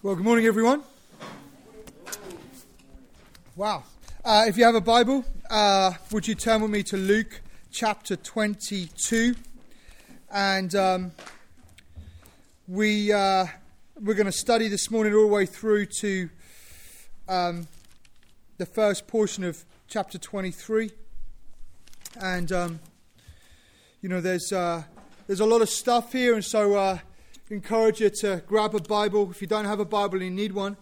Well, good morning, everyone. Wow. If you have a Bible, would you turn with me to Luke chapter 22? And we're going to study this morning all the way through to the first portion of chapter 23. And, there's a lot of stuff here, and so encourage you to grab a Bible. If you don't have a Bible and you need one,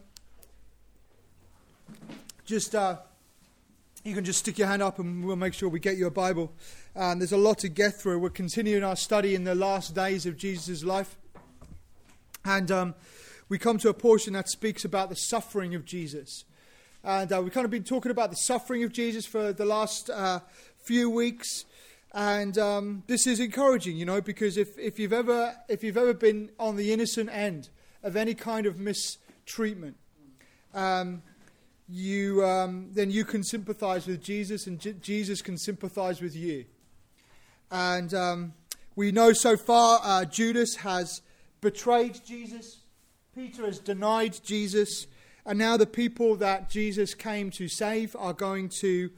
just you can just stick your hand up and we'll make sure we get you a Bible. There's a lot to get through. We're continuing our study in the last days of Jesus' life. And we come to a portion that speaks about the suffering of Jesus. And we've kind of been talking about the suffering of Jesus for the last few weeks. And this is encouraging, because if you've ever been on the innocent end of any kind of mistreatment, then you can sympathize with Jesus, and Jesus can sympathize with you. And we know so far Judas has betrayed Jesus, Peter has denied Jesus, and now the people that Jesus came to save are going to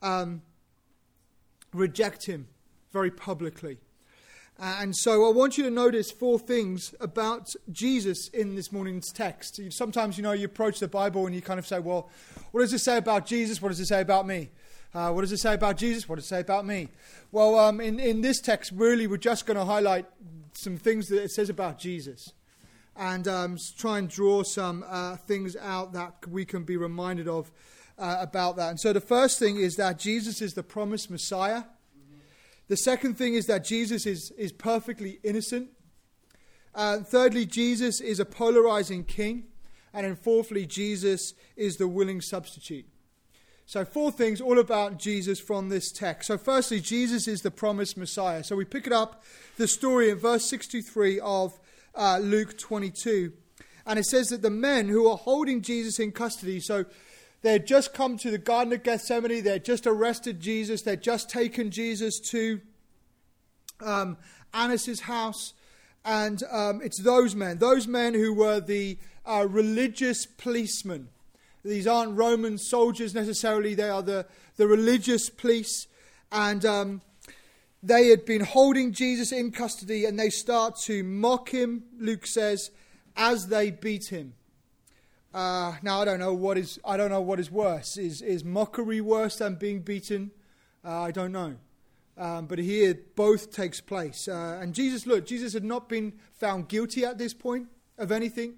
reject him very publicly. And so I want you to notice 4 things about Jesus in this morning's text. Sometimes, you approach the Bible and you kind of say, well, what does it say about Jesus? What does it say about me? What does it say about Jesus? What does it say about me? Well, in this text, really, we're just going to highlight some things that it says about Jesus. And try and draw some things out that we can be reminded of about that. And so the first thing is that Jesus is the promised Messiah. The second thing is that Jesus is perfectly innocent. Thirdly, Jesus is a polarizing king. And then fourthly, Jesus is the willing substitute. So 4 things all about Jesus from this text. So firstly, Jesus is the promised Messiah. So we pick it up, the story in verse 63 of Luke 22. And it says that the men who are holding Jesus in custody, so they had just come to the Garden of Gethsemane. They had just arrested Jesus. They had just taken Jesus to Annas' house. And it's those men who were the religious policemen. These aren't Roman soldiers necessarily. They are the religious police. And they had been holding Jesus in custody, and they start to mock him, Luke says, as they beat him. Now I don't know what is worse. Is mockery worse than being beaten? I don't know. But here both takes place. And Jesus had not been found guilty at this point of anything.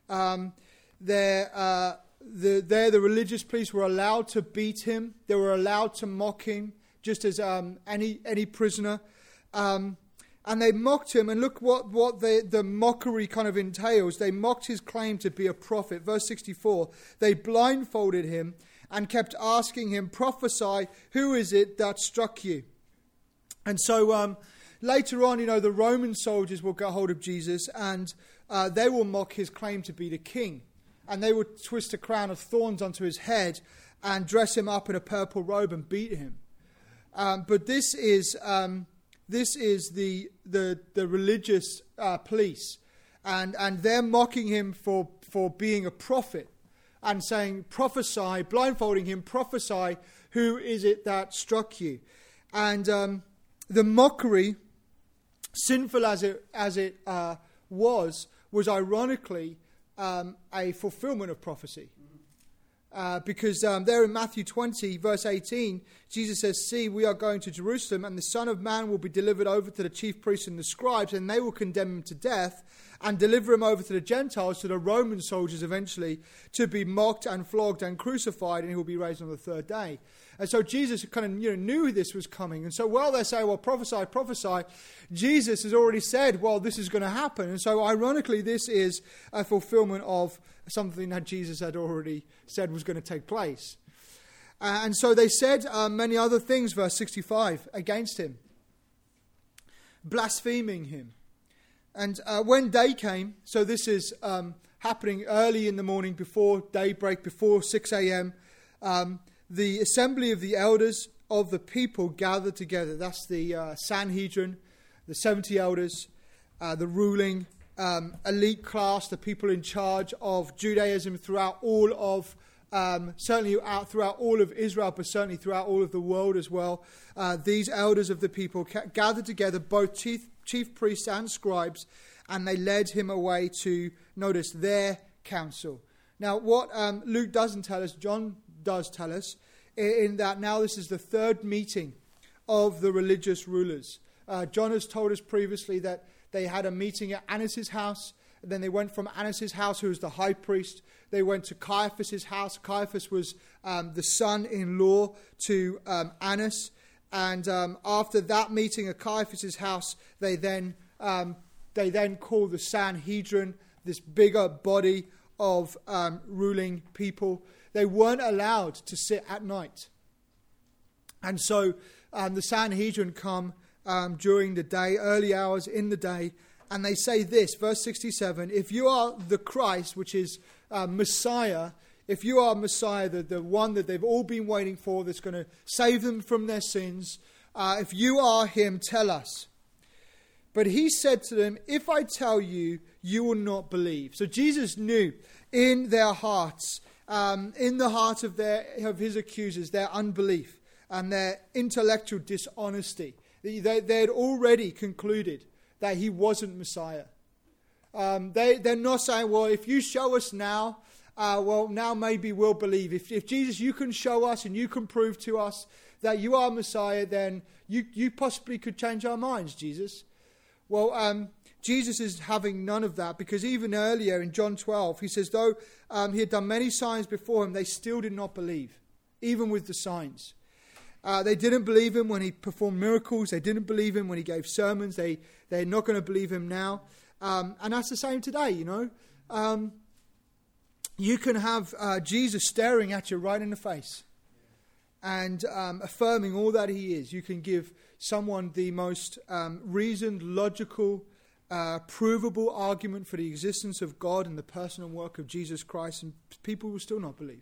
The religious police were allowed to beat him. They were allowed to mock him, just as any prisoner. And they mocked him, and look what the mockery kind of entails. They mocked his claim to be a prophet. Verse 64, they blindfolded him and kept asking him, prophesy, who is it that struck you? And so later on, the Roman soldiers will get hold of Jesus, and they will mock his claim to be the king. And they would twist a crown of thorns onto his head and dress him up in a purple robe and beat him. But this is the religious police, and they're mocking him for being a prophet and saying, prophesy, blindfolding him, prophesy, who is it that struck you? And the mockery, sinful as it was ironically a fulfillment of prophecy. Because there in Matthew 20, verse 18, Jesus says, see, we are going to Jerusalem, and the Son of Man will be delivered over to the chief priests and the scribes, and they will condemn him to death and deliver him over to the Gentiles, to the Roman soldiers eventually, to be mocked and flogged and crucified, and he will be raised on the 3rd day. And so Jesus kind of knew this was coming. And so while they say, well, prophesy, Jesus has already said, well, this is going to happen. And so ironically, this is a fulfillment of something that Jesus had already said was going to take place. And so they said many other things, verse 65, against him, blaspheming him. And when day came, so this is happening early in the morning, before daybreak, before 6 a.m., the assembly of the elders of the people gathered together. That's the Sanhedrin, the 70 elders, the ruling elite class, the people in charge of Judaism throughout all of throughout all of Israel, but certainly throughout all of the world as well. These elders of the people gathered together, both chief priests and scribes, and they led him away to, notice, their council. Now, what Luke doesn't tell us, John does tell us, in that now this is the third meeting of the religious rulers. John has told us previously that they had a meeting at Annas' house. Then they went from Annas' house, who was the high priest. They went to Caiaphas' house. Caiaphas was the son-in-law to Annas. And after that meeting at Caiaphas' house, they then called the Sanhedrin, this bigger body of ruling people. They weren't allowed to sit at night. And so the Sanhedrin come during the day, early hours in the day, and they say this, verse 67, if you are the Christ, which is Messiah, if you are Messiah, the one that they've all been waiting for, that's going to save them from their sins, if you are him, tell us. But he said to them, if I tell you, you will not believe. So Jesus knew in their hearts, in the heart of his accusers, their unbelief and their intellectual dishonesty. They had already concluded that he wasn't Messiah. They're not saying, well, if you show us now, now maybe we'll believe. If Jesus, you can show us and you can prove to us that you are Messiah, then you possibly could change our minds, Jesus. Well, Jesus is having none of that, because even earlier in John 12, he says, though he had done many signs before him, they still did not believe, even with the signs. They didn't believe him when he performed miracles. They didn't believe him when he gave sermons. They're not going to believe him now. And that's the same today, you know. You can have Jesus staring at you right in the face and affirming all that he is. You can give someone the most reasoned, logical, provable argument for the existence of God and the person and work of Jesus Christ, and people will still not believe.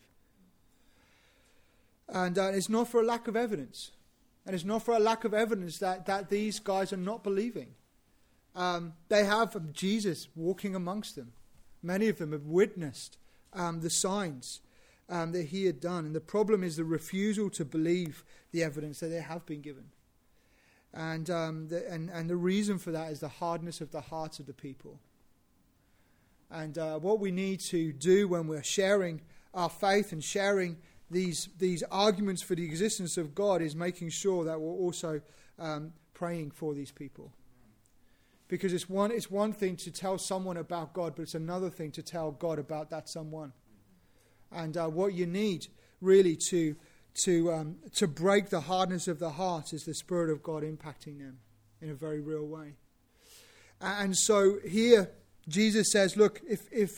And it's not for a lack of evidence. And it's not for a lack of evidence that these guys are not believing. They have Jesus walking amongst them. Many of them have witnessed the signs that he had done. And the problem is the refusal to believe the evidence that they have been given. And the reason for that is the hardness of the hearts of the people. And what we need to do when we're sharing our faith and sharing these arguments for the existence of God is making sure that we're also praying for these people. Because it's one thing to tell someone about God, but it's another thing to tell God about that someone. And what you need really to break the hardness of the heart is the Spirit of God impacting them in a very real way. And so here Jesus says, look, if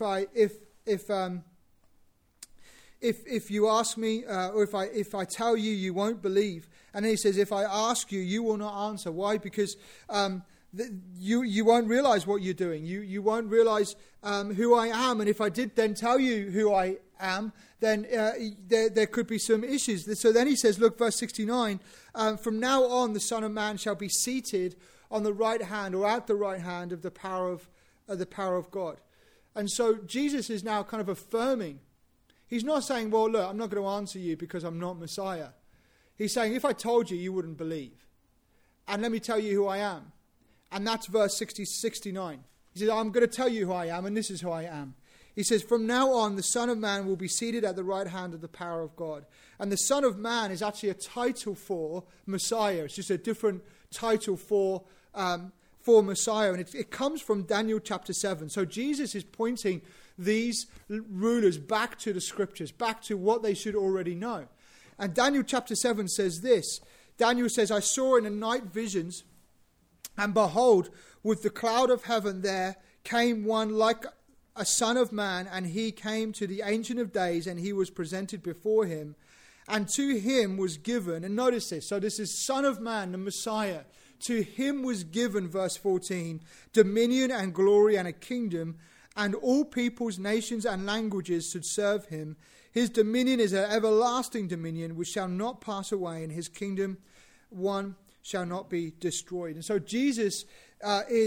you ask me, or if I tell you, you won't believe. And then he says, if I ask you, you will not answer. Why? Because you won't realize what you're doing. You won't realize who I am. And if I did then tell you who I am, then there could be some issues. So then he says, look, verse 69, from now on the Son of Man shall be seated on the right hand, or at the right hand of the power of God. And so Jesus is now kind of affirming. He's not saying, well, look, I'm not going to answer you because I'm not Messiah. He's saying, if I told you, you wouldn't believe. And let me tell you who I am. And that's verse 69. He says, I'm going to tell you who I am, and this is who I am. He says, from now on, the Son of Man will be seated at the right hand of the power of God. And the Son of Man is actually a title for Messiah. It's just a different title for Messiah. And it comes from Daniel chapter 7. So Jesus is pointing these rulers back to the scriptures, back to what they should already know. And Daniel chapter 7 says this. Daniel says, I saw in the night visions, and behold, with the cloud of heaven there came one like a son of man, and he came to the Ancient of Days, and he was presented before him. And to him was given, and notice this, so this is Son of Man, the Messiah. To him was given, verse 14, dominion and glory and a kingdom, and all peoples, nations, and languages should serve him. His dominion is an everlasting dominion which shall not pass away, and his kingdom one shall not be destroyed. And so Jesus is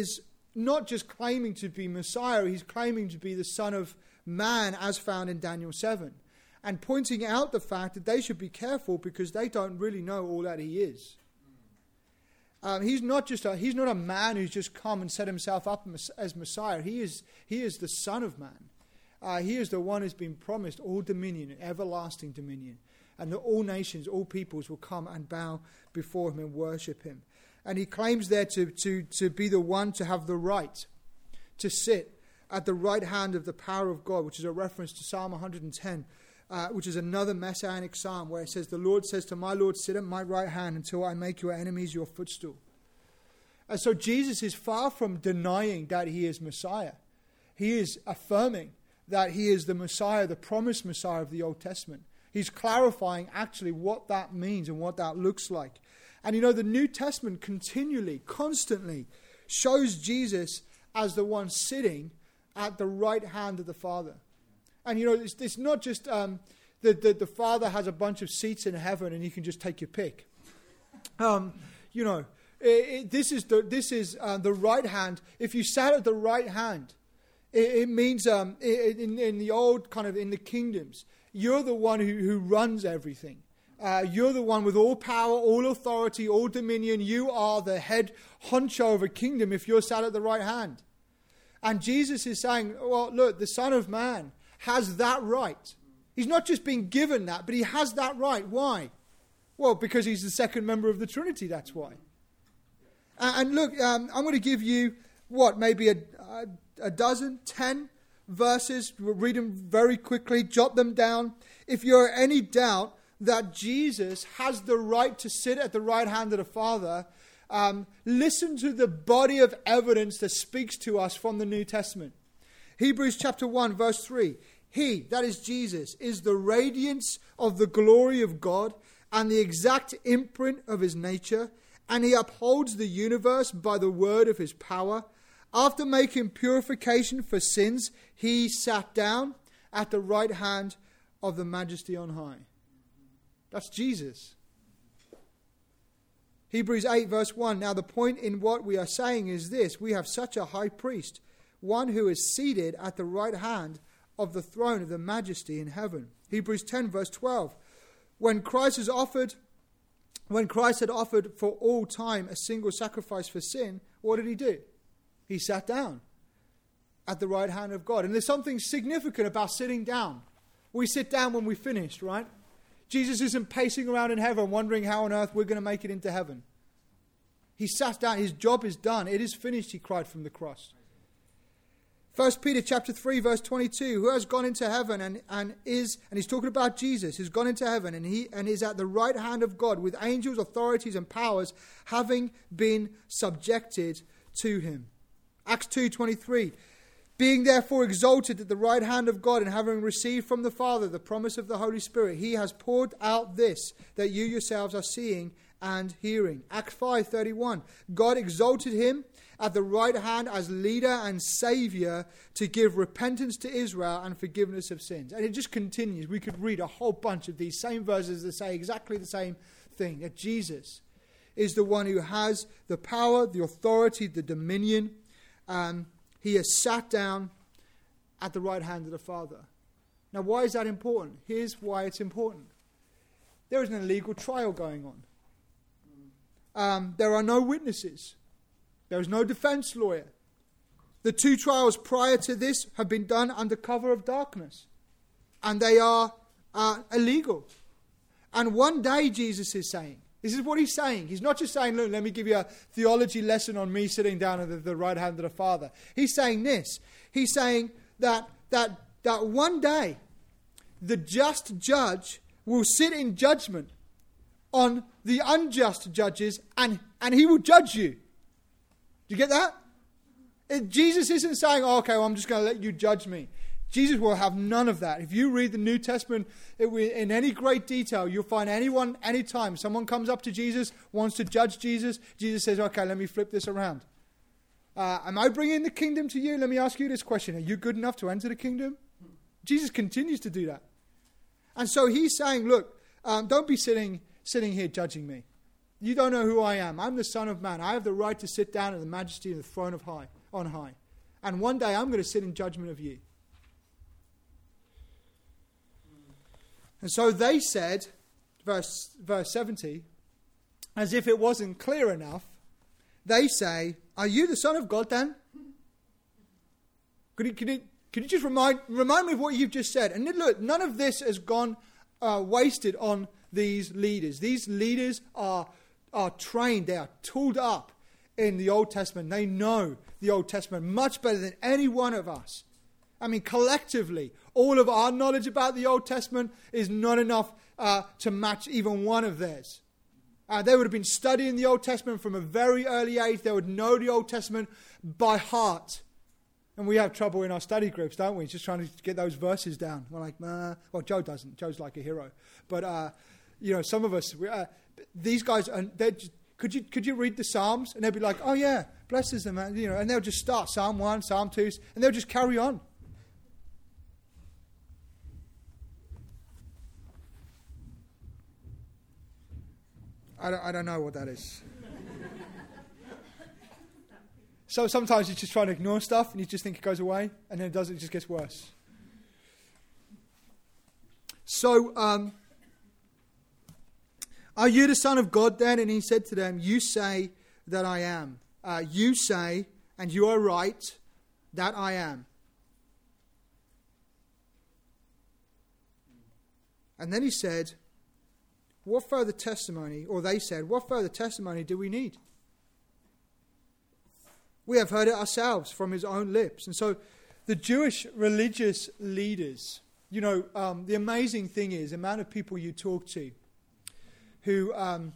not just claiming to be Messiah, he's claiming to be the Son of Man as found in Daniel 7. And pointing out the fact that they should be careful because they don't really know all that he is. He's not a man who's just come and set himself up as Messiah. He is the Son of Man. He is the one who's been promised all dominion, everlasting dominion. And that all nations, all peoples will come and bow before him and worship him. And he claims there to be the one to have the right to sit at the right hand of the power of God, which is a reference to Psalm 110, which is another messianic psalm where it says, the Lord says to my Lord, sit at my right hand until I make your enemies your footstool. And so Jesus is far from denying that he is Messiah. He is affirming that he is the Messiah, the promised Messiah of the Old Testament. He's clarifying actually what that means and what that looks like. And the New Testament continually, constantly shows Jesus as the one sitting at the right hand of the Father. And it's not just the Father has a bunch of seats in heaven and you can just take your pick. This is the right hand. If you sat at the right hand, it means in the old kind of in the kingdoms, you're the one who runs everything. You're the one with all power, all authority, all dominion. You are the head honcho of a kingdom if you're sat at the right hand. And Jesus is saying, well, look, the Son of Man has that right. He's not just been given that, but he has that right. Why? Well, because he's the second member of the Trinity, that's why. And look, I'm going to give you, maybe a dozen, 10 verses. We'll read them very quickly, jot them down. If you're any doubt that Jesus has the right to sit at the right hand of the Father, listen to the body of evidence that speaks to us from the New Testament. Hebrews chapter 1, verse 3. He, that is Jesus, is the radiance of the glory of God and the exact imprint of his nature, and he upholds the universe by the word of his power. After making purification for sins, he sat down at the right hand of the Majesty on high. That's Jesus. Hebrews 8 verse 1. Now the point in what we are saying is this. We have such a high priest, one who is seated at the right hand of the throne of the Majesty in heaven. Hebrews 10 verse 12. When Christ had offered for all time a single sacrifice for sin, what did he do? He sat down at the right hand of God. And there's something significant about sitting down. We sit down when we finished, right? Jesus isn't pacing around in heaven wondering how on earth we're going to make it into heaven. He sat down. His job is done. It is finished, he cried from the cross. 1 Peter chapter 3 verse 22, who has gone into heaven and he's talking about Jesus, who's gone into heaven and is at the right hand of God with angels, authorities and powers having been subjected to him. Acts 2:23, being therefore exalted at the right hand of God and having received from the Father the promise of the Holy Spirit, he has poured out this that you yourselves are seeing and hearing. Acts 5:31, God exalted him at the right hand as leader and saviour to give repentance to Israel and forgiveness of sins. And it just continues. We could read a whole bunch of these same verses that say exactly the same thing, that Jesus is the one who has the power, the authority, the dominion. He has sat down at the right hand of the Father. Now, why is that important? Here's why it's important. There is an illegal trial going on. There are no witnesses. There is no defense lawyer. The two trials prior to this have been done under cover of darkness. And they are illegal. And one day, Jesus is saying, this is what he's saying. He's not just saying, look, let me give you a theology lesson on me sitting down at the right hand of the Father. He's saying this. He's saying that one day, the just judge will sit in judgment on the unjust judges and he will judge you. Do you get that? Jesus isn't saying, okay, well, I'm just going to let you judge me. Jesus will have none of that. If you read the New Testament in any great detail, you'll find anytime someone comes up to Jesus, wants to judge Jesus, Jesus says, okay, let me flip this around. Am I bringing the kingdom to you? Let me ask you this question. Are you good enough to enter the kingdom? Jesus continues to do that. And so he's saying, look, don't be sitting here judging me. You don't know who I am. I'm the Son of Man. I have the right to sit down at the Majesty of the throne of high on high. And one day I'm going to sit in judgment of you. And so they said, verse 70, as if it wasn't clear enough, they say, are you the Son of God then? Could you just remind me of what you've just said? And look, none of this has gone wasted on these leaders. These leaders are trained, they are tooled up in the Old Testament. They know the Old Testament much better than any one of us. I mean, collectively, all of our knowledge about the Old Testament is not enough to match even one of theirs. They would have been studying the Old Testament from a very early age. They would know the Old Testament by heart. And we have trouble in our study groups, don't we? Just trying to get those verses down. We're like, well, Joe doesn't. Joe's like a hero. But, some of us, these guys, could you read the Psalms? And they'll be like, oh yeah, blesses them, man. And they'll just start Psalm 1, Psalm 2, and they'll just carry on. I don't know what that is. So sometimes you just try to ignore stuff and you just think it goes away, and then it doesn't, it just gets worse. So, are you the Son of God then? And he said to them, you say that I am. You say, and you are right, that I am. And then he said, what further testimony, or they said, what further testimony do we need? We have heard it ourselves from his own lips. And so the Jewish religious leaders, the amazing thing is the amount of people you talk to who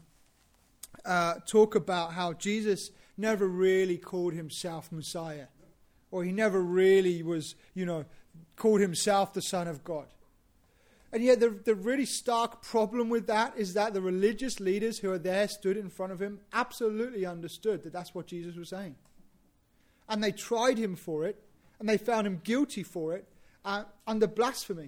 talk about how Jesus never really called himself Messiah, or he never really was, called himself the Son of God. And yet the really stark problem with that is that the religious leaders who are there, stood in front of him, absolutely understood that that's what Jesus was saying. And they tried him for it, and they found him guilty for it under blasphemy.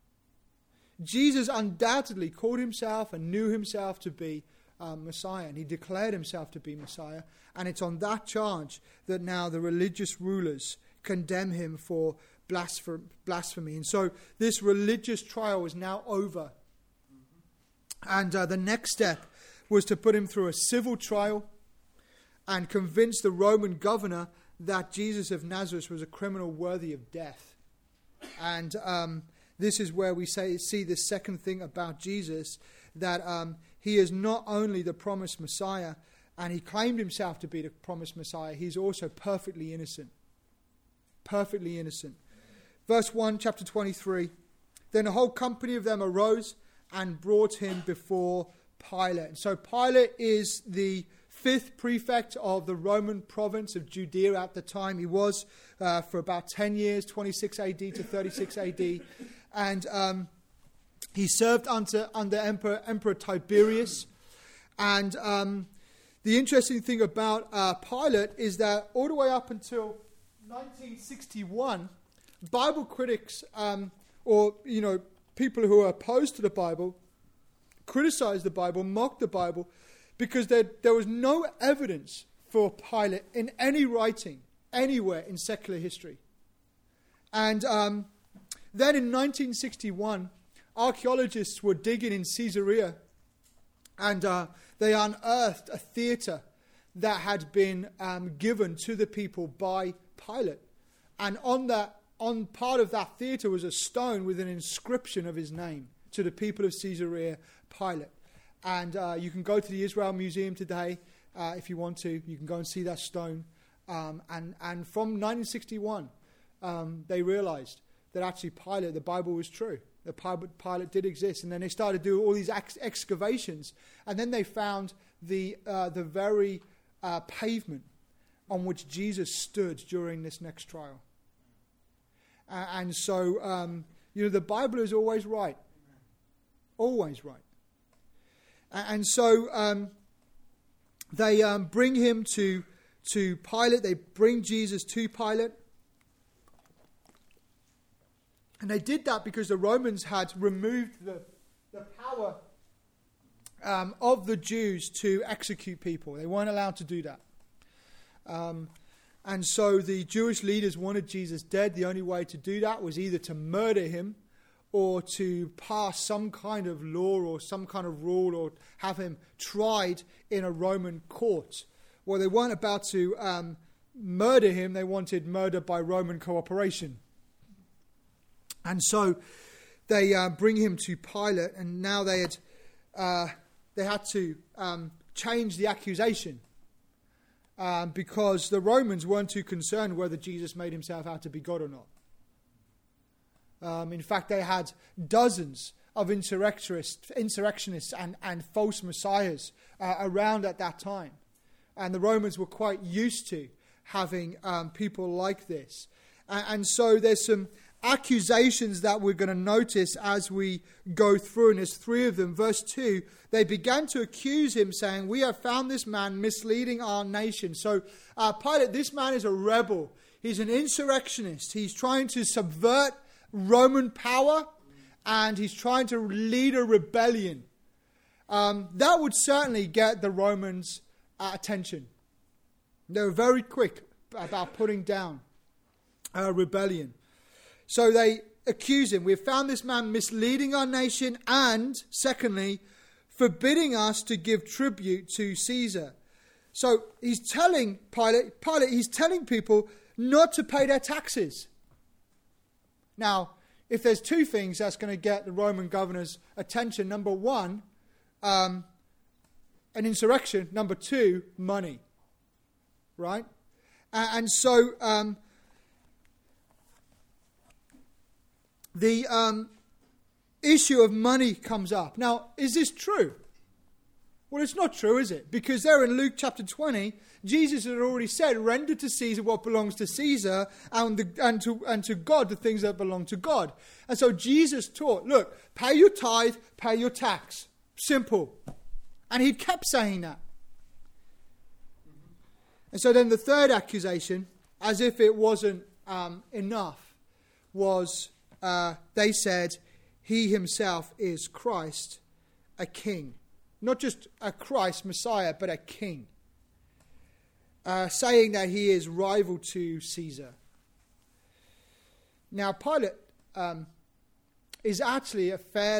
Jesus undoubtedly called himself and knew himself to be Messiah, and he declared himself to be Messiah. And it's on that charge that now the religious rulers condemn him for blasphemy. And so this religious trial is now over. And the next step was to put him through a civil trial and convince the Roman governor that Jesus of Nazareth was a criminal worthy of death. And this is where we see the second thing about Jesus, that he is not only the promised Messiah, and he claimed himself to be the promised Messiah, he's also perfectly innocent. Perfectly innocent. Verse 1, chapter 23. Then the whole company of them arose and brought him before Pilate. And so Pilate is the 5th prefect of the Roman province of Judea at the time. He was for about 10 years, 26 AD to 36 AD. And he served under Emperor Tiberius. And the interesting thing about Pilate is that all the way up until 1961, Bible critics people who are opposed to the Bible criticized the Bible, mocked the Bible, because there was no evidence for Pilate in any writing anywhere in secular history. And then in 1961, archaeologists were digging in Caesarea, and they unearthed a theatre that had been given to the people by Pilate. And on part of that theatre was a stone with an inscription of his name, to the people of Caesarea, Pilate. And you can go to the Israel Museum today if you want to. You can go and see that stone. And from 1961, they realized that actually Pilate, the Bible was true. The Pilate did exist. And then they started to do all these excavations. And then they found the very pavement on which Jesus stood during this next trial. And so, the Bible is always right. Always right. And so they bring him to Pilate. They bring Jesus to Pilate. And they did that because the Romans had removed the power of the Jews to execute people. They weren't allowed to do that. And so the Jewish leaders wanted Jesus dead. The only way to do that was either to murder him or to pass some kind of law or some kind of rule or have him tried in a Roman court. Well, they weren't about to murder him. They wanted murder by Roman cooperation. And so they bring him to Pilate, and now they had to change the accusation because the Romans weren't too concerned whether Jesus made himself out to be God or not. In fact, they had dozens of insurrectionists and false messiahs around at that time. And the Romans were quite used to having people like this. And so there's some accusations that we're going to notice as we go through, and there's three of them. Verse 2, they began to accuse him, saying, "We have found this man misleading our nation." So Pilate, this man is a rebel. He's an insurrectionist. He's trying to subvert Roman power, and he's trying to lead a rebellion. That would certainly get the Romans' attention. They were very quick about putting down rebellion. So they accuse him. "We've found this man misleading our nation, and secondly, forbidding us to give tribute to Caesar." So he's telling Pilate, he's telling people not to pay their taxes. Now, if there's two things that's going to get the Roman governor's attention, number one, an insurrection. Number two, money. Right? And so the issue of money comes up. Now, is this true? Well, it's not true, is it? Because there in Luke chapter 20, Jesus had already said, "Render to Caesar what belongs to Caesar, and to God the things that belong to God." And so Jesus taught, look, pay your tithe, pay your tax. Simple. And he kept saying that. And so then the third accusation, as if it wasn't enough, was they said he himself is Christ, a king. Not just a Christ, Messiah, but a king. Saying that he is rival to Caesar. Now, Pilate is actually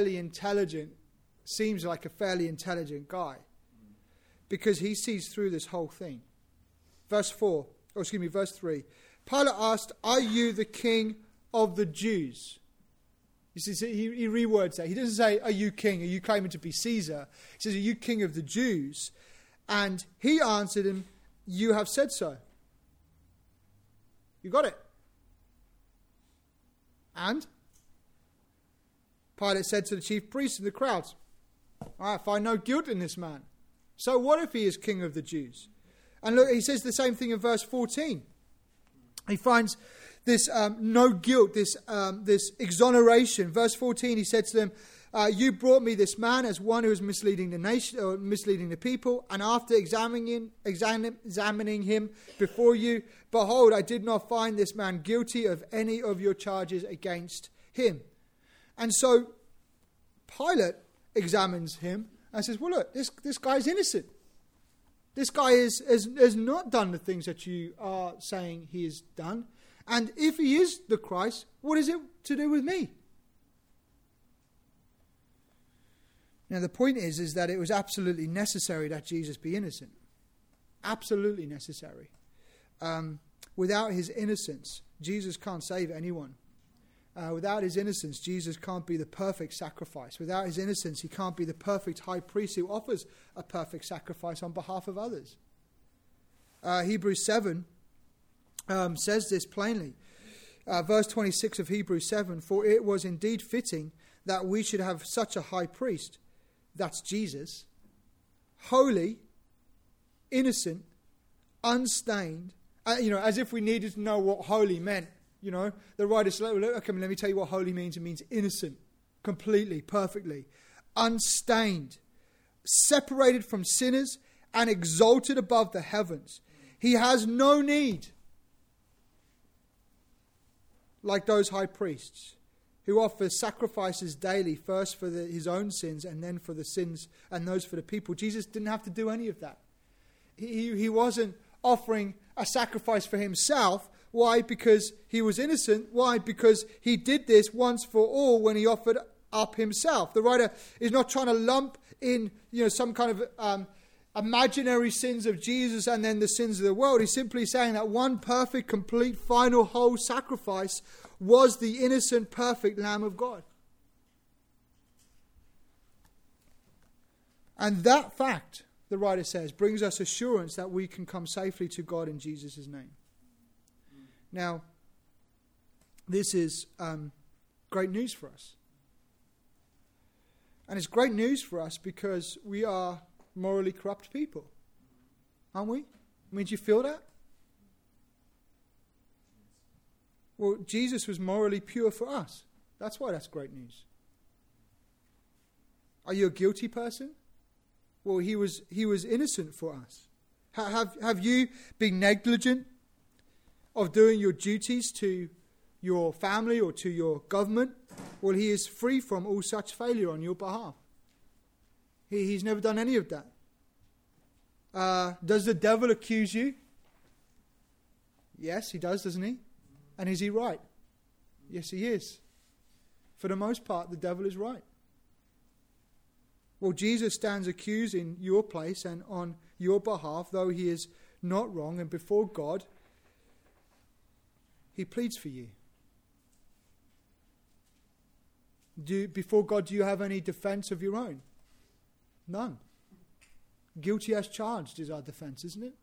seems like a fairly intelligent guy, because he sees through this whole thing. Verse 3. Pilate asked, "Are you the king of the Jews?" You see, he rewords that. He doesn't say, "Are you king? Are you claiming to be Caesar?" He says, "Are you king of the Jews?" And he answered him, "You have said so." You got it. And Pilate said to the chief priests and the crowds, "I find no guilt in this man. So what if he is king of the Jews?" And look, he says the same thing in verse 14. He finds this no guilt, this exoneration. Verse 14, he said to them, "You brought me this man as one who is misleading the nation, or misleading the people, and after examining him before you, behold, I did not find this man guilty of any of your charges against him." And so Pilate examines him and says, "Well, look, this guy's innocent. This guy has not done the things that you are saying he has done. And if he is the Christ, what is it to do with me?" Now, the point is that it was absolutely necessary that Jesus be innocent. Absolutely necessary. Without his innocence, Jesus can't save anyone. Without his innocence, Jesus can't be the perfect sacrifice. Without his innocence, he can't be the perfect high priest who offers a perfect sacrifice on behalf of others. Hebrews 7 says this plainly. Verse 26 of Hebrews 7, "For it was indeed fitting that we should have such a high priest," that's Jesus, "holy, innocent, unstained," as if we needed to know what holy meant. The writer said, "Okay, let me tell you what holy means. It means innocent, completely, perfectly, unstained, separated from sinners, and exalted above the heavens. He has no need, like those high priests, who offer sacrifices daily, first for his own sins and then for the sins and those for the people." Jesus didn't have to do any of that. He wasn't offering a sacrifice for himself. Why? Because he was innocent. Why? Because he did this once for all when he offered up himself. The writer is not trying to lump in, some kind of imaginary sins of Jesus and then the sins of the world. He's simply saying that one perfect, complete, final, whole sacrifice was the innocent, perfect Lamb of God. And that fact, the writer says, brings us assurance that we can come safely to God in Jesus' name. Now, this is great news for us. And it's great news for us because we are morally corrupt people. Aren't we? I mean, do you feel that? Well, Jesus was morally pure for us. That's why that's great news. Are you a guilty person? Well, he was innocent for us. Have you been negligent of doing your duties to your family or to your government? Well, he is free from all such failure on your behalf. He's never done any of that. Does the devil accuse you? Yes, he does, doesn't he? And is he right? Yes, he is. For the most part, the devil is right. Well, Jesus stands accused in your place and on your behalf, though he is not wrong, and before God, he pleads for you. Before God, do you have any defense of your own? None. Guilty as charged is our defense, isn't it?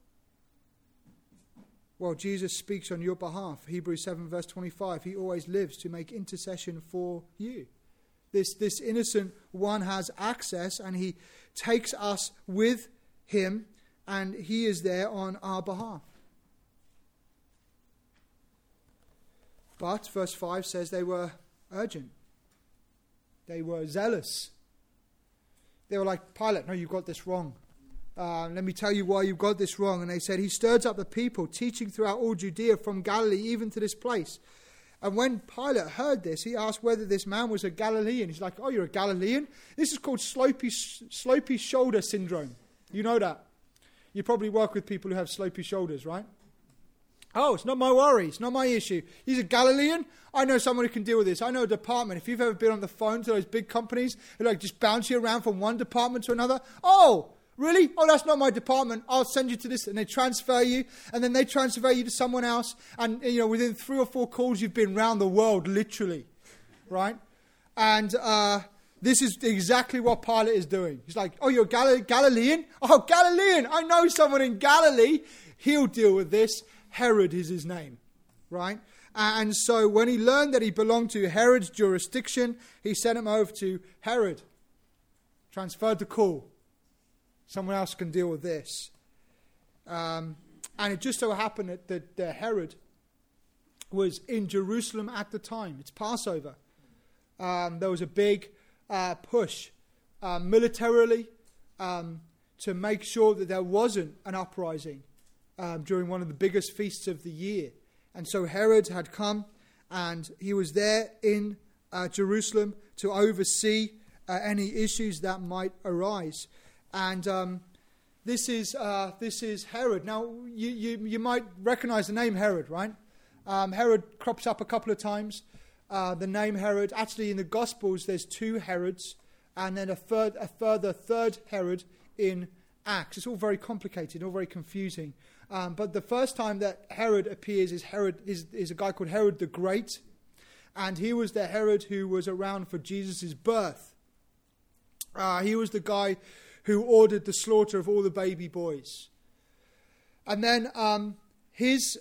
Well, Jesus speaks on your behalf. Hebrews 7 verse 25, he always lives to make intercession for you. This innocent one has access and he takes us with him and he is there on our behalf. But verse 5 says they were urgent. They were zealous. They were like, Pilate, no, you got this wrong. Let me tell you why you got this wrong. And they said, he stirs up the people, teaching throughout all Judea from Galilee even to this place. And when Pilate heard this, he asked whether this man was a Galilean. He's like, oh, you're a Galilean? This is called slopey shoulder syndrome. You know that. You probably work with people who have slopey shoulders, right? Oh, it's not my worry. It's not my issue. He's a Galilean? I know someone who can deal with this. I know a department. If you've ever been on the phone to those big companies who like just bounce you around from one department to another. Oh, really? Oh, that's not my department. I'll send you to this. And they transfer you. And then they transfer you to someone else. And, within 3 or 4 calls, you've been around the world, literally. Right? And this is exactly what Pilate is doing. He's like, oh, you're Galilean? Oh, Galilean. I know someone in Galilee. He'll deal with this. Herod is his name. Right? And so when he learned that he belonged to Herod's jurisdiction, he sent him over to Herod. Transferred the call. Someone else can deal with this. And it just so happened that Herod was in Jerusalem at the time. It's Passover. There was a big push militarily to make sure that there wasn't an uprising during one of the biggest feasts of the year. And so Herod had come and he was there in Jerusalem to oversee any issues that might arise. And this is Herod. Now, you might recognize the name Herod, right? Herod crops up a couple of times. The name Herod, actually in the Gospels, there's 2 Herods, and then a further third Herod in Acts. It's all very complicated, all very confusing. But the first time that Herod appears is a guy called Herod the Great, and he was the Herod who was around for Jesus' birth. He was the guy who ordered the slaughter of all the baby boys. And then his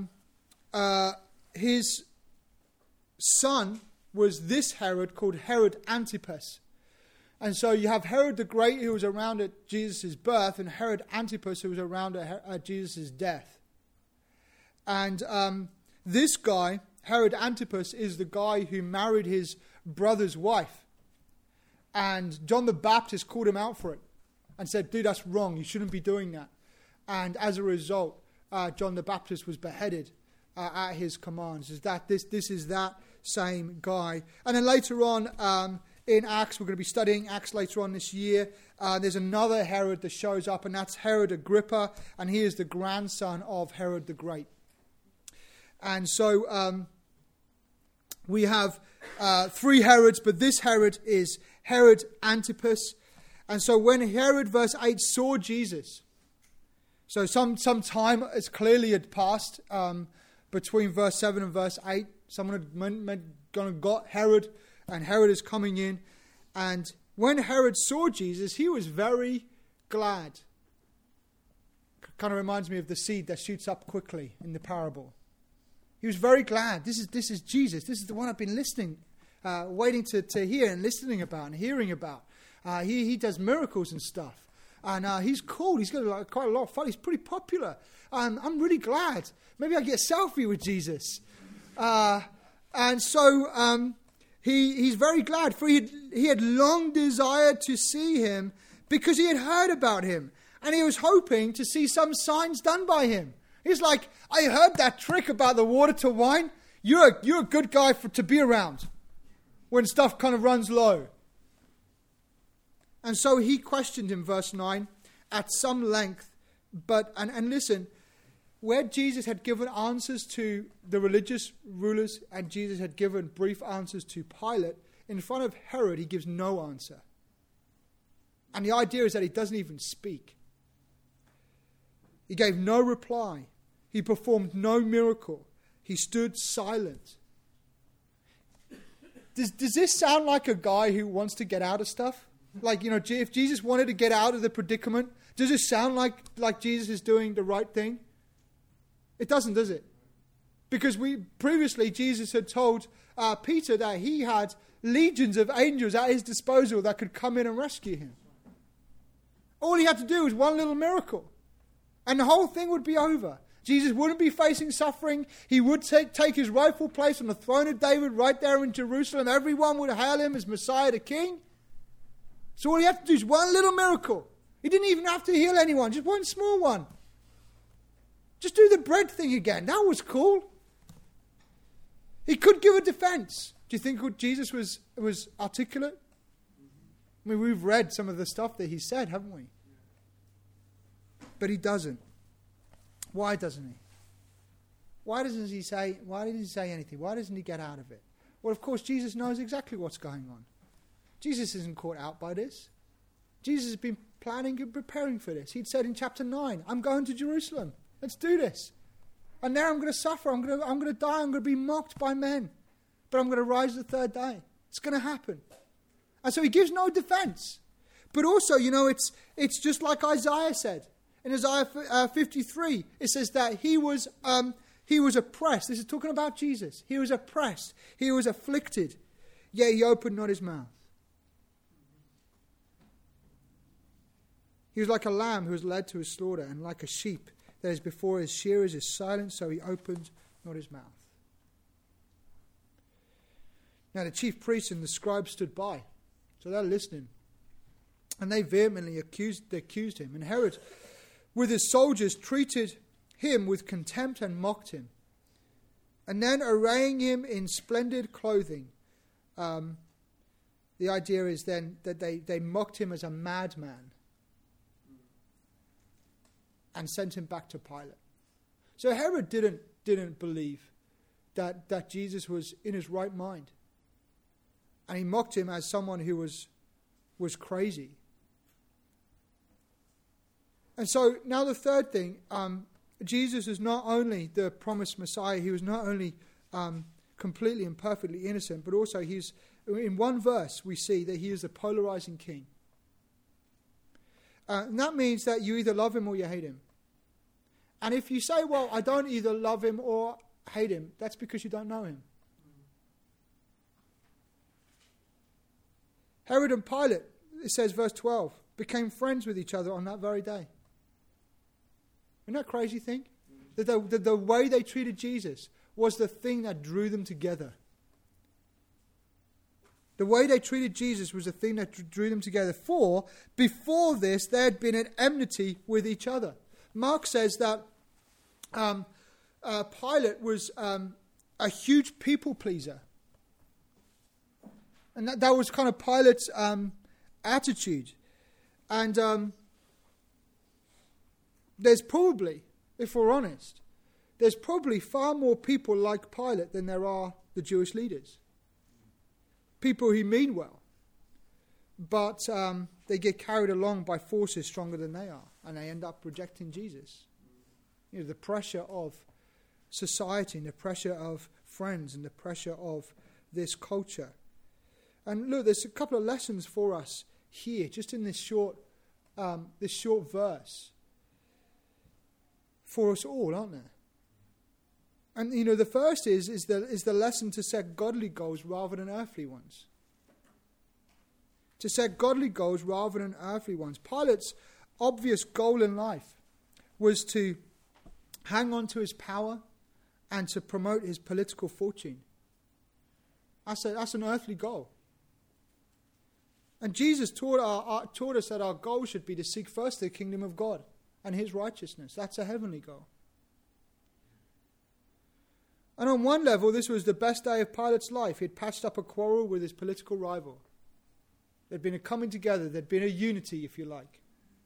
son was this Herod called Herod Antipas. And so you have Herod the Great who was around at Jesus' birth and Herod Antipas who was around at Jesus' death. And this guy, Herod Antipas, is the guy who married his brother's wife. And John the Baptist called him out for it and said, dude, that's wrong. You shouldn't be doing that. And as a result, John the Baptist was beheaded at his commands. This is that same guy. And then later on in Acts. We're going to be studying Acts later on this year. There's another Herod that shows up, and that's Herod Agrippa, and he is the grandson of Herod the Great. And so we have 3 Herods, but this Herod is Herod Antipas. And so when Herod, verse 8, saw Jesus, so some time has clearly had passed between verse 7 and verse 8. Someone had got Herod, and Herod is coming in. And when Herod saw Jesus, he was very glad. Kind of reminds me of the seed that shoots up quickly in the parable. He was very glad. This is Jesus. This is the one I've been waiting to hear and listening about and hearing about. He does miracles and stuff. And he's cool. He's got quite a lot of fun. He's pretty popular. I'm really glad. Maybe I get a selfie with Jesus. And so he's very glad. For he had long desired to see him because he had heard about him. And he was hoping to see some signs done by him. He's like, I heard that trick about the water to wine. You're a good guy to be around when stuff kind of runs low. And so he questioned him, verse 9, at some length. And listen, where Jesus had given answers to the religious rulers and Jesus had given brief answers to Pilate, in front of Herod he gives no answer. And the idea is that he doesn't even speak. He gave no reply. He performed no miracle. He stood silent. Does this sound like a guy who wants to get out of stuff? Like, if Jesus wanted to get out of the predicament, does it sound like Jesus is doing the right thing? It doesn't, does it? Because previously Jesus had told Peter that he had legions of angels at his disposal that could come in and rescue him. All he had to do was one little miracle, and the whole thing would be over. Jesus wouldn't be facing suffering. He would take his rightful place on the throne of David right there in Jerusalem. Everyone would hail him as Messiah the King. So all he had to do is one little miracle. He didn't even have to heal anyone, just one small one. Just do the bread thing again. That was cool. He could give a defense. Do you think Jesus was articulate? I mean, we've read some of the stuff that he said, haven't we? But he doesn't. Why doesn't he? Why didn't he say anything? Why doesn't he get out of it? Well, of course, Jesus knows exactly what's going on. Jesus isn't caught out by this. Jesus has been planning and preparing for this. He'd said in chapter 9, I'm going to Jerusalem. Let's do this. And there I'm going to suffer. I'm going to die. I'm going to be mocked by men. But I'm going to rise the third day. It's going to happen. And so he gives no defense. But also, it's just like Isaiah said. In Isaiah 53, it says that he was oppressed. This is talking about Jesus. He was oppressed. He was afflicted. Yet he opened not his mouth. He was like a lamb who was led to his slaughter, and like a sheep that is before his shearers is silent, so he opened not his mouth. Now the chief priests and the scribes stood by, so they're listening. And they vehemently accused him. And Herod, with his soldiers, treated him with contempt and mocked him. And then arraying him in splendid clothing, the idea is then that they mocked him as a madman and sent him back to Pilate. So Herod didn't believe that Jesus was in his right mind. And he mocked him as someone who was crazy. And so now the third thing, Jesus is not only the promised Messiah, he was not only completely and perfectly innocent, but also in one verse we see that he is the polarizing king. And that means that you either love him or you hate him. And if you say, well, I don't either love him or hate him, that's because you don't know him. Herod and Pilate, it says verse 12, became friends with each other on that very day. Isn't that a crazy thing? That the way they treated Jesus was the thing that drew them together. The way they treated Jesus was the thing that drew them together. For before this, they had been at enmity with each other. Mark says that Pilate was a huge people pleaser. And that was kind of Pilate's attitude. And there's probably, if we're honest, there's probably far more people like Pilate than there are the Jewish leaders. People who mean well, but they get carried along by forces stronger than they are, and they end up rejecting Jesus. You know, the pressure of society and the pressure of friends and the pressure of this culture. And look, there's a couple of lessons for us here, just in this short verse, for us all, aren't there? And you know, the first is the lesson to set godly goals rather than earthly ones. To set godly goals rather than earthly ones. Pilate's obvious goal in life was to hang on to his power and to promote his political fortune. That's an earthly goal. And Jesus taught us that our goal should be to seek first the kingdom of God and his righteousness. That's a heavenly goal. And on one level, this was the best day of Pilate's life. He'd patched up a quarrel with his political rival. There'd been a coming together. There'd been a unity, if you like.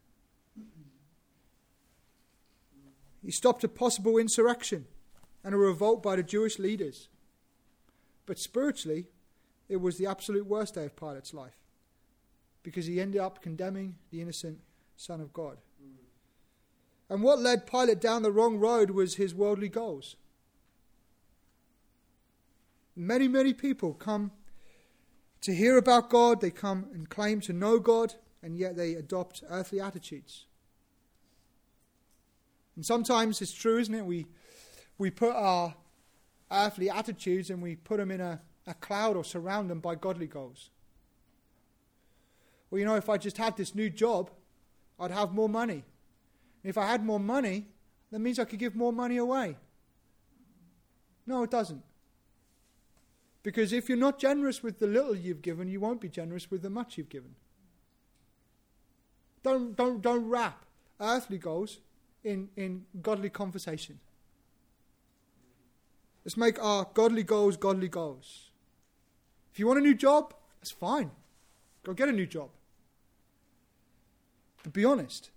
He stopped a possible insurrection and a revolt by the Jewish leaders. But spiritually, it was the absolute worst day of Pilate's life, because he ended up condemning the innocent Son of God. And what led Pilate down the wrong road was his worldly goals. Many, many people come to hear about God, they come and claim to know God, and yet they adopt earthly attitudes. And sometimes it's true, isn't it? We put our earthly attitudes and we put them in a cloud or surround them by godly goals. Well, you know, if I just had this new job, I'd have more money. And if I had more money, that means I could give more money away. No, it doesn't. Because if you're not generous with the little you've given, you won't be generous with the much you've given. Don't wrap earthly goals in godly conversation. Let's make our godly goals godly goals. If you want a new job, that's fine. Go get a new job. But be honest.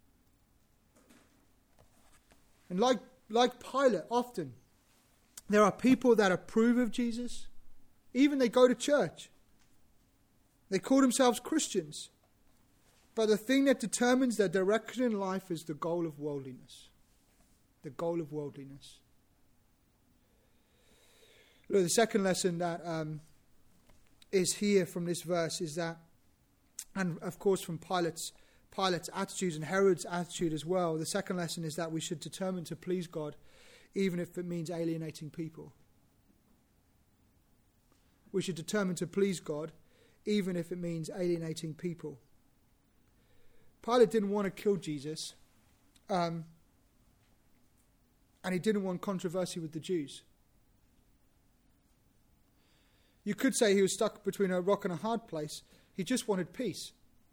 And like Pilate, often there are people that approve of Jesus. Even they go to church. They call themselves Christians. But the thing that determines their direction in life is the goal of worldliness. The goal of worldliness. Look, the second lesson that is here from this verse is that, and of course from Pilate's attitudes and Herod's attitude as well, the second lesson is that we should determine to please God even if it means alienating people. We should determine to please God even if it means alienating people. Pilate didn't want to kill Jesus, and he didn't want controversy with the Jews. You could say he was stuck between a rock and a hard place. He just wanted peace.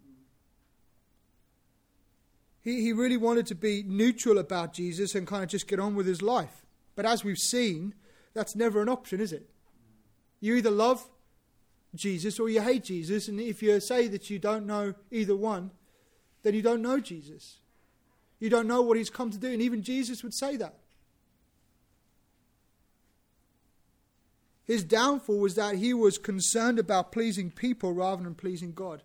He really wanted to be neutral about Jesus and kind of just get on with his life. But as we've seen, that's never an option, is it? You either love Jesus or you hate Jesus. And if you say that you don't know either one, then you don't know Jesus. You don't know what he's come to do. And even Jesus would say that. His downfall was that he was concerned about pleasing people rather than pleasing God.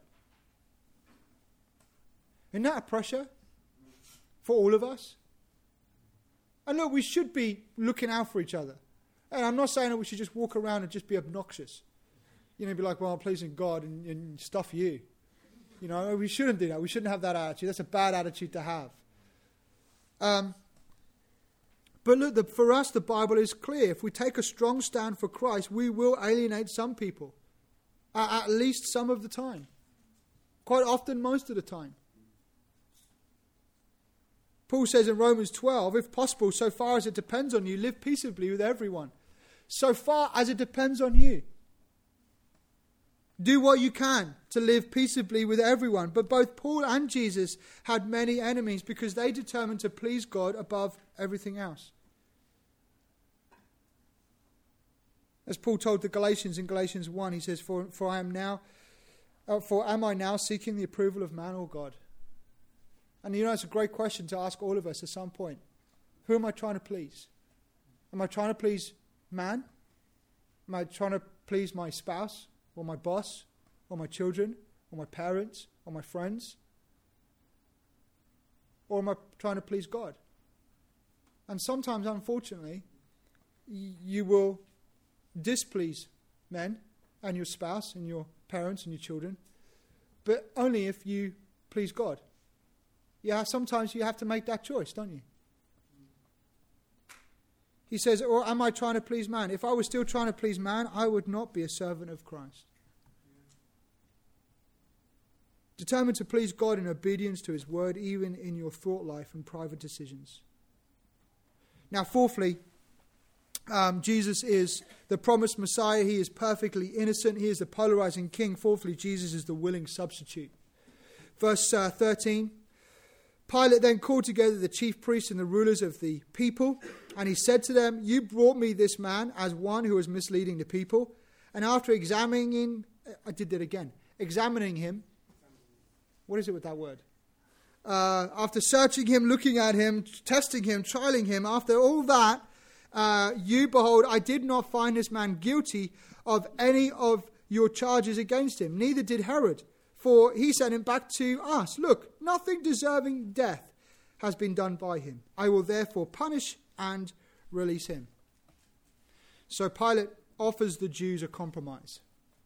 Isn't that a pressure for all of us? And look, we should be looking out for each other. And I'm not saying that we should just walk around and just be obnoxious. You know, be like, well, I'm pleasing God and stuff you. You know, we shouldn't do that. We shouldn't have that attitude. That's a bad attitude to have. But look, for us, the Bible is clear. If we take a strong stand for Christ, we will alienate some people. At least some of the time. Quite often, most of the time. Paul says in Romans 12, if possible, so far as it depends on you, live peaceably with everyone. So far as it depends on you. Do what you can to live peaceably with everyone. But both Paul and Jesus had many enemies because they determined to please God above everything else. As Paul told the Galatians in Galatians 1, he says, For am I now seeking the approval of man or God? And it's a great question to ask all of us at some point. Who am I trying to please? Am I trying to please man? Am I trying to please my spouse or my boss or my children or my parents or my friends? Or am I trying to please God? And sometimes, unfortunately, you will displease men and your spouse and your parents and your children, but only if you please God. Yeah, sometimes you have to make that choice, don't you? He says, or am I trying to please man? If I was still trying to please man, I would not be a servant of Christ. Determined to please God in obedience to his word, even in your thought life and private decisions. Now, fourthly, Jesus is the promised Messiah. He is perfectly innocent. He is the polarizing king. Fourthly, Jesus is the willing substitute. Verse 13. Pilate then called together the chief priests and the rulers of the people, and he said to them, You brought me this man as one who was misleading the people. And after examining him, what is it with that word? After searching him, looking at him, testing him, trialing him, after all that, behold, I did not find this man guilty of any of your charges against him. Neither did Herod, for he sent him back to us. Look, nothing deserving death has been done by him. I will therefore punish and release him. So Pilate offers the Jews a compromise.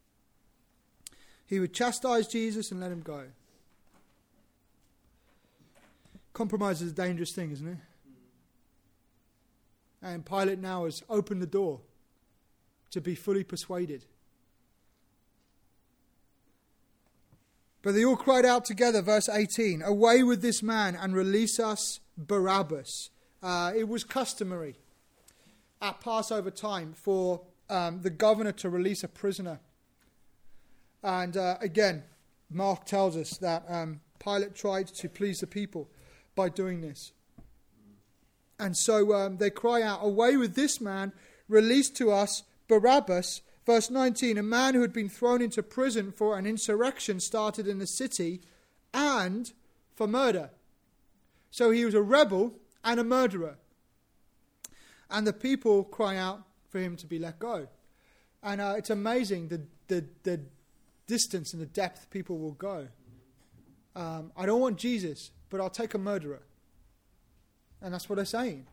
He would chastise Jesus and let him go. Compromise is a dangerous thing, isn't it? And Pilate now has opened the door to be fully persuaded. But they all cried out together, verse 18, Away with this man and release us Barabbas. It was customary at Passover time for the governor to release a prisoner. And again, Mark tells us that Pilate tried to please the people by doing this. And so they cry out, Away with this man, release to us Barabbas. Verse 19, a man who had been thrown into prison for an insurrection started in the city and for murder. So he was a rebel and a murderer. And the people cry out for him to be let go. And it's amazing the distance and the depth people will go. I don't want Jesus, but I'll take a murderer. And that's what they're saying.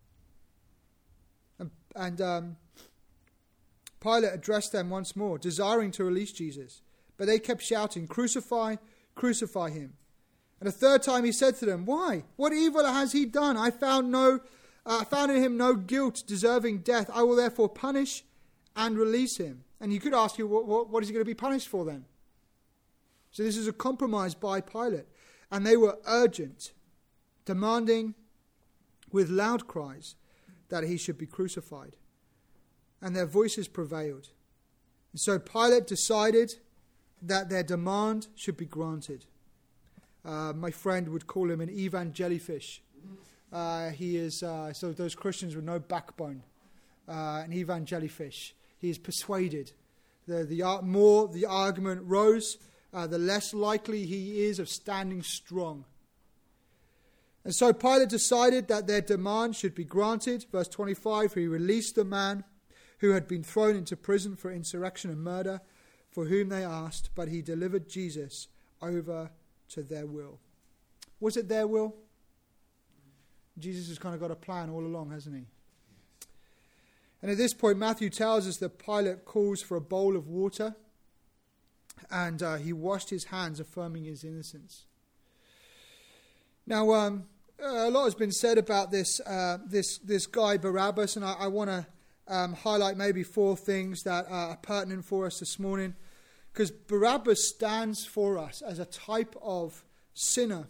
And Pilate addressed them once more, desiring to release Jesus. But they kept shouting, Crucify, crucify him. And a third time he said to them, Why? What evil has he done? I found in him no guilt deserving death. I will therefore punish and release him. And you could ask you, what is he going to be punished for then? So this is a compromise by Pilate. And they were urgent, demanding with loud cries that he should be crucified. And their voices prevailed. And so Pilate decided that their demand should be granted. My friend would call him an evangelifish. He is, so those Christians with no backbone, an evangelifish. He is persuaded. The more the argument rose, the less likely he is of standing strong. And so Pilate decided that their demand should be granted. Verse 25, he released the man who had been thrown into prison for insurrection and murder, for whom they asked, but he delivered Jesus over to their will. Was it their will? Jesus has kind of got a plan all along, hasn't he? And at this point, Matthew tells us that Pilate calls for a bowl of water, and he washed his hands, affirming his innocence. Now, a lot has been said about this guy Barabbas, and I want to highlight maybe four things that are pertinent for us this morning, because Barabbas stands for us as a type of sinner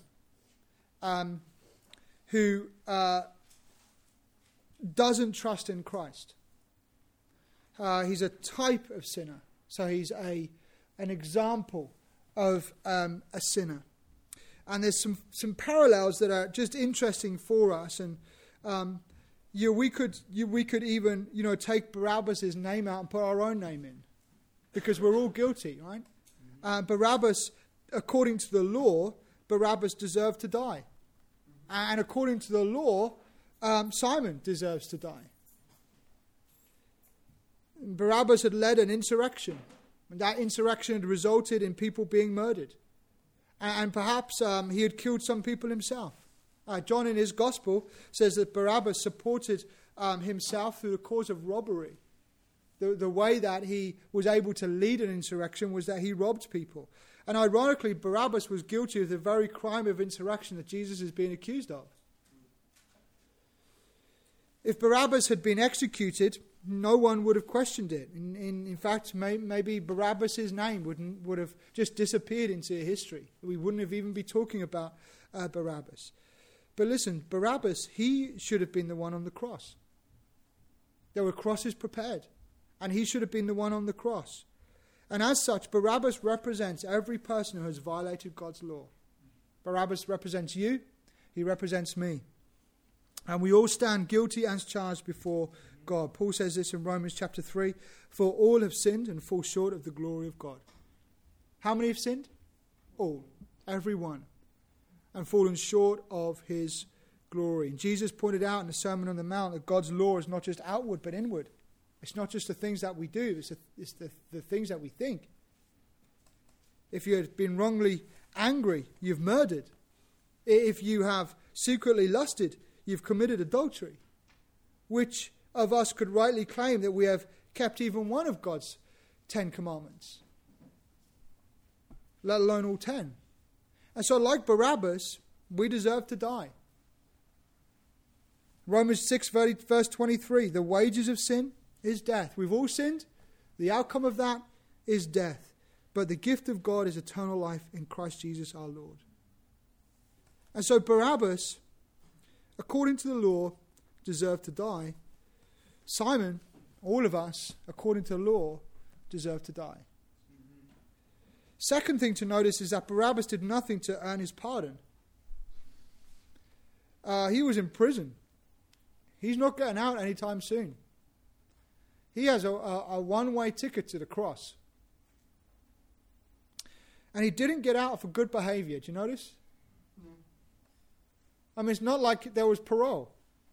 who doesn't trust in Christ. He's a type of sinner, so he's an example of a sinner. And there's some parallels that are just interesting for us. And, we could even, take Barabbas' name out and put our own name in, because we're all guilty, right? Barabbas, according to the law, Barabbas deserved to die. And according to the law, Simon deserves to die. Barabbas had led an insurrection, and that insurrection had resulted in people being murdered. And perhaps he had killed some people himself. John in his gospel says that Barabbas supported himself through the cause of robbery. The way that he was able to lead an insurrection was that he robbed people. And ironically, Barabbas was guilty of the very crime of insurrection that Jesus is being accused of. If Barabbas had been executed, no one would have questioned it. In fact, maybe Barabbas' name would have just disappeared into history. We wouldn't have even be talking about Barabbas. But listen, Barabbas, he should have been the one on the cross. There were crosses prepared, and he should have been the one on the cross. And as such, Barabbas represents every person who has violated God's law. Barabbas represents you, he represents me. And we all stand guilty as charged before God. Paul says this in Romans chapter 3, for all have sinned and fall short of the glory of God. How many have sinned? All. Every one. And fallen short of his glory. And Jesus pointed out in the Sermon on the Mount that God's law is not just outward but inward. It's not just the things that we do, it's the things that we think. If you have been wrongly angry, you've murdered. If you have secretly lusted, you've committed adultery. Which of us could rightly claim that we have kept even one of God's 10 commandments? Let alone all 10. And so like Barabbas, we deserve to die. Romans 6 verse 23, the wages of sin is death. We've all sinned. The outcome of that is death. But the gift of God is eternal life in Christ Jesus our Lord. And so Barabbas, according to the law, deserved to die. Simon, all of us, according to the law, deserve to die. Second thing to notice is that Barabbas did nothing to earn his pardon. He was in prison. He's not getting out anytime soon. He has a one-way ticket to the cross. And he didn't get out for good behavior. Do you notice? I mean, it's not like there was parole.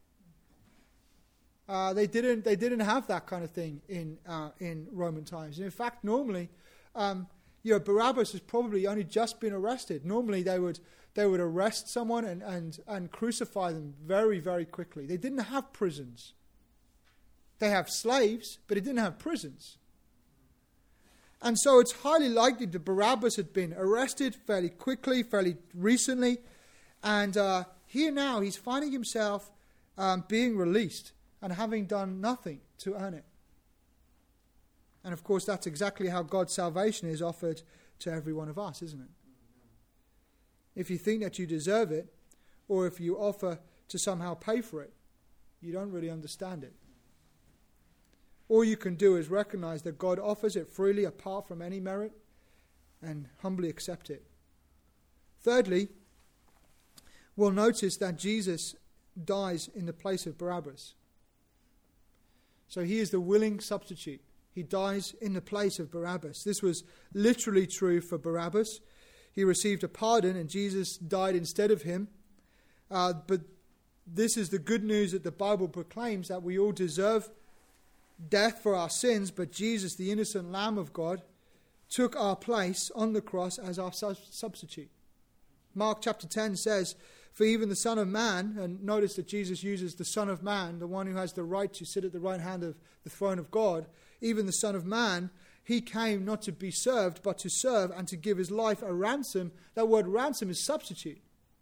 They didn't have that kind of thing in Roman times. And in fact, normally, Barabbas has probably only just been arrested. Normally, they would arrest someone and crucify them very, very quickly. They didn't have prisons. They have slaves, but it didn't have prisons. And so it's highly likely that Barabbas had been arrested fairly quickly, fairly recently. And here now he's finding himself being released and having done nothing to earn it. And of course, that's exactly how God's salvation is offered to every one of us, isn't it? If you think that you deserve it, or if you offer to somehow pay for it, you don't really understand it. All you can do is recognize that God offers it freely apart from any merit and humbly accept it. Thirdly, we'll notice that Jesus dies in the place of Barabbas. So he is the willing substitute. He dies in the place of Barabbas. This was literally true for Barabbas. He received a pardon and Jesus died instead of him. But this is the good news that the Bible proclaims, that we all deserve death for our sins, but Jesus, the innocent Lamb of God, took our place on the cross as our substitute. Mark chapter 10 says, for even the Son of Man, and notice that Jesus uses the Son of Man, the one who has the right to sit at the right hand of the throne of God, even the Son of Man, he came not to be served, but to serve and to give his life a ransom. That word ransom is substitute.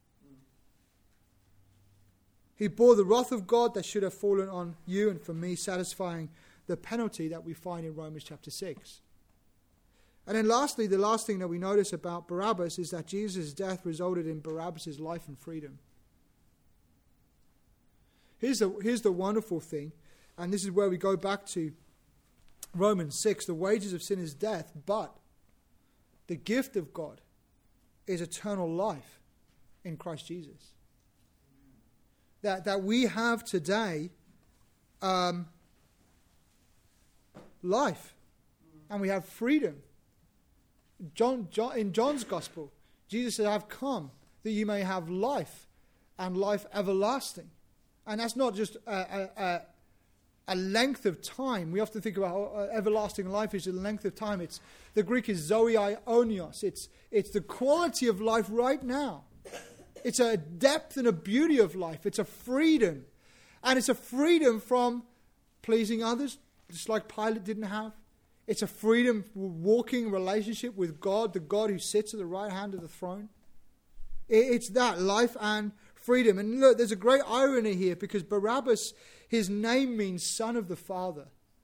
He bore the wrath of God that should have fallen on you and for me, satisfying the penalty that we find in Romans chapter 6. And then lastly, the last thing that we notice about Barabbas is that Jesus' death resulted in Barabbas' life and freedom. Here's the wonderful thing, and this is where we go back to Romans 6. The wages of sin is death, but the gift of God is eternal life in Christ Jesus. That we have today life, and we have freedom. In John's Gospel, Jesus said, "I've come that you may have life, and life everlasting." And that's not just a length of time. We often think about everlasting life is a length of time. The Greek is zoe aionios. It's the quality of life right now. It's a depth and a beauty of life. It's a freedom. And it's a freedom from pleasing others, just like Pilate didn't have. It's a freedom walking relationship with God, the God who sits at the right hand of the throne. It's that, life and freedom. And look, there's a great irony here, because Barabbas, his name means son of the Father.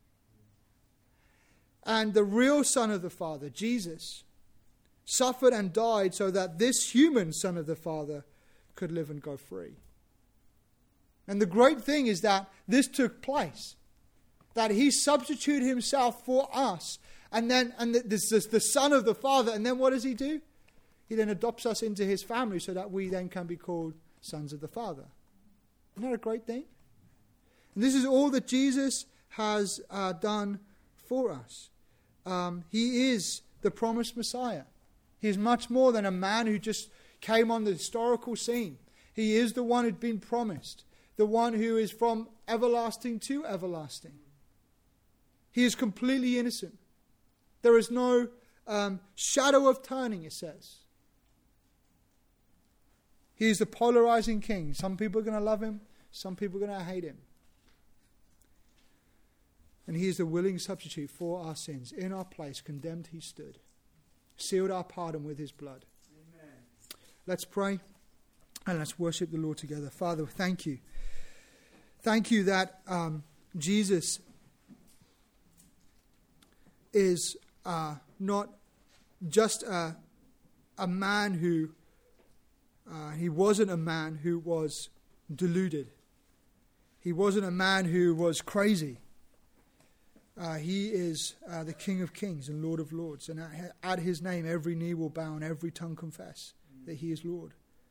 And the real son of the Father, Jesus, suffered and died so that this human son of the Father could live and go free. And the great thing is that this took place, that he substituted himself for us, and this is the Son of the Father. And then what does he do? He then adopts us into his family so that we then can be called sons of the Father. Isn't that a great thing? And this is all that Jesus has done for us. He is the promised Messiah. He is much more than a man who just came on the historical scene. He is the one who'd been promised, the one who is from everlasting to everlasting. He is completely innocent. There is no shadow of turning, it says. He is the polarizing king. Some people are going to love him, some people are going to hate him. And he is the willing substitute for our sins. In our place, condemned he stood. Sealed our pardon with his blood. Amen. Let's pray and let's worship the Lord together. Father, thank you. Thank you that Jesus is not just a man who, he wasn't a man who was deluded. He wasn't a man who was crazy. He is the King of Kings and Lord of Lords. And at his name, every knee will bow and every tongue confess that he is Lord.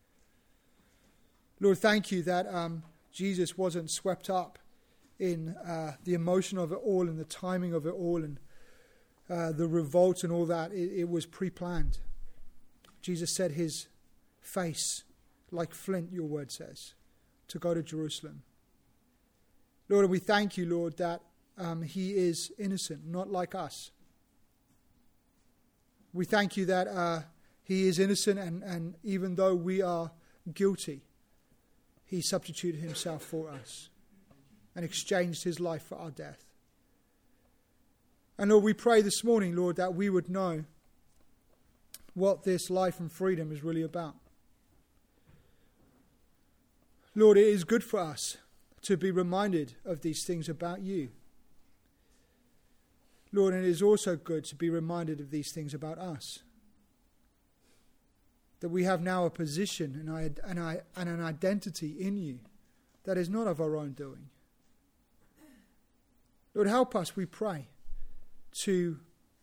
Lord, thank you that Jesus wasn't swept up in the emotion of it all and the timing of it all and the revolt and all that. It was pre-planned. Jesus set his face like flint, your word says, to go to Jerusalem. Lord, and we thank you, Lord, that he is innocent, not like us. We thank you that he is innocent, and even though we are guilty, he substituted himself for us and exchanged his life for our death. And Lord, we pray this morning, Lord, that we would know what this life and freedom is really about. Lord, it is good for us to be reminded of these things about you. Lord, and it is also good to be reminded of these things about us. That we have now a position and an identity in you that is not of our own doing. Lord, help us, we pray, to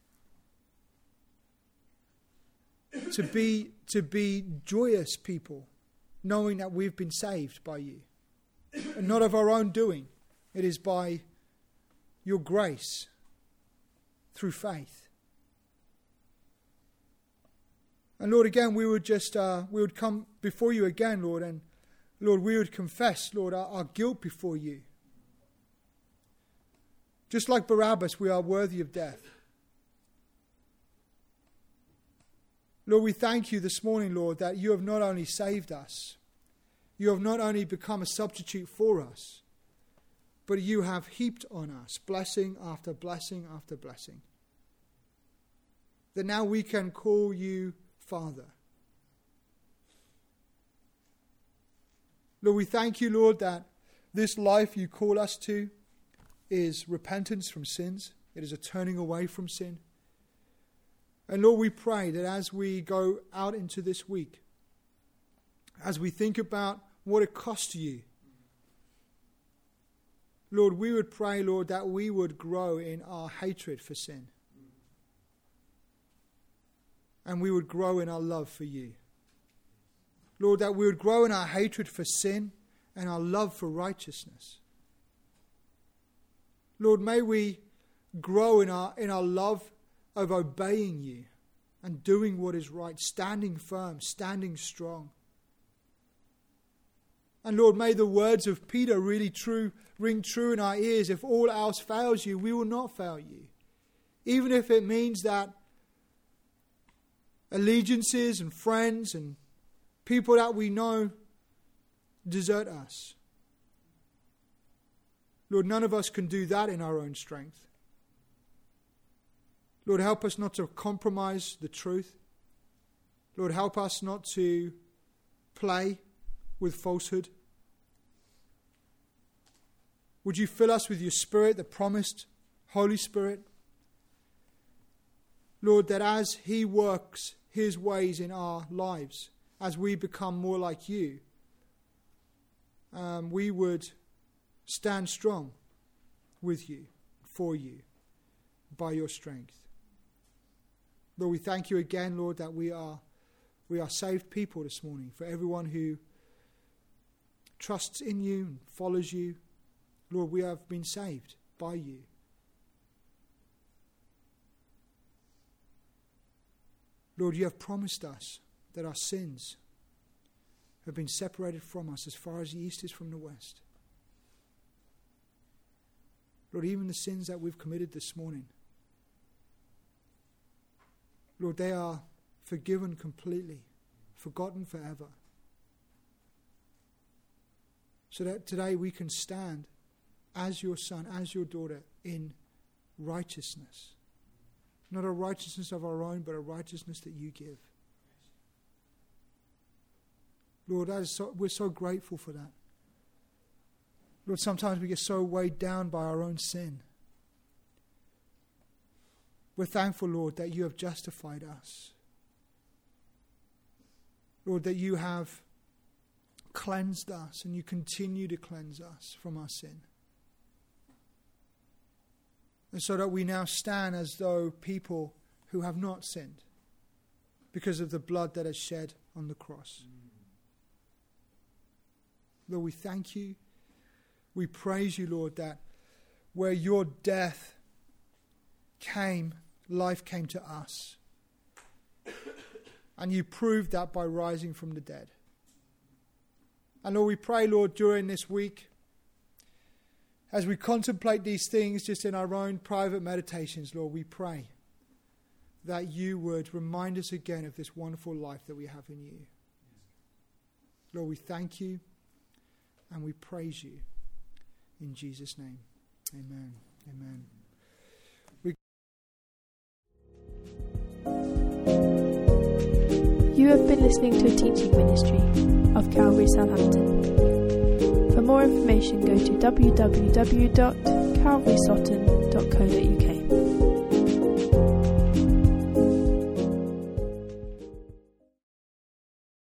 be joyous people, knowing that we've been saved by you. And not of our own doing. It is by your grace through faith. And Lord, again, we would come before you again, Lord, and Lord, we would confess, Lord, our guilt before you. Just like Barabbas, we are worthy of death. Lord, we thank you this morning, Lord, that you have not only saved us, you have not only become a substitute for us, but you have heaped on us blessing after blessing after blessing. That now we can call you Father. Lord, we thank you, Lord, that this life you call us to is repentance from sins. It is a turning away from sin. And Lord, we pray that as we go out into this week, as we think about what it costs you, Lord, we would pray, Lord, that we would grow in our hatred for sin. And we would grow in our love for you. Lord, that we would grow in our hatred for sin and our love for righteousness. Lord, may we grow in our love of obeying you and doing what is right, standing firm, standing strong. And Lord, may the words of Peter really ring true in our ears. If all else fails you, we will not fail you. Even if it means that allegiances and friends and people that we know desert us. Lord, none of us can do that in our own strength. Lord, help us not to compromise the truth. Lord, help us not to play with falsehood. Would you fill us with your Spirit, the promised Holy Spirit? Lord, that as he works his ways in our lives, as we become more like you, we would stand strong with you, for you, by your strength. Lord, we thank you again, Lord, that we are saved people this morning. For everyone who trusts in you and follows you, Lord, we have been saved by you. Lord, you have promised us that our sins have been separated from us as far as the east is from the west. Lord, even the sins that we've committed this morning, Lord, they are forgiven completely, forgotten forever. So that today we can stand as your son, as your daughter, in righteousness. Not a righteousness of our own, but a righteousness that you give. Lord, we're so grateful for that. Lord, sometimes we get so weighed down by our own sin. We're thankful, Lord, that you have justified us. Lord, that you have cleansed us and you continue to cleanse us from our sin. And so that we now stand as though people who have not sinned because of the blood that is shed on the cross. Lord, we thank you. We praise you, Lord, that where your death came, life came to us. And you proved that by rising from the dead. And Lord, we pray, Lord, during this week, as we contemplate these things just in our own private meditations, Lord, we pray that you would remind us again of this wonderful life that we have in you. Lord, we thank you and we praise you. In Jesus' name, amen. Amen. You have been listening to a teaching ministry of Calvary Southampton. For more information, go to www.calvarysutton.co.uk.